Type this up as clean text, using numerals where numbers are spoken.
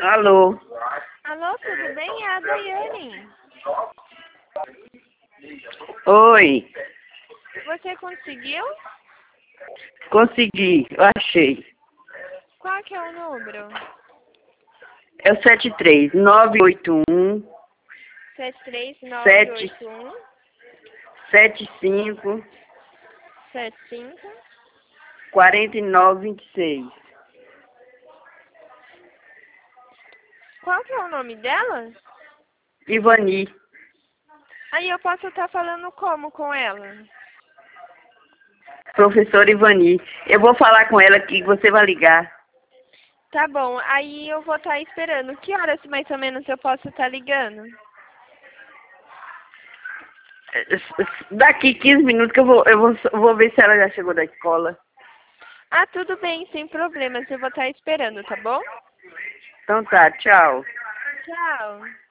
Alô? Alô, tudo bem? É a Daiane. Oi, Você conseguiu? consegui, eu achei. Qual que é o número? É o 73981 73981 75 75. 4926. Qual que é o nome dela? Ivani, Aí eu posso estar falando como com ela? professora Ivani. Eu vou falar com ela aqui, você vai ligar. Tá bom, aí eu vou estar esperando. Que horas mais ou menos eu posso estar ligando? Daqui 15 minutos que eu vou ver se ela já chegou da escola. Ah, tudo bem, sem problemas. Eu vou estar esperando, tá bom? Então tá, tchau. Tchau.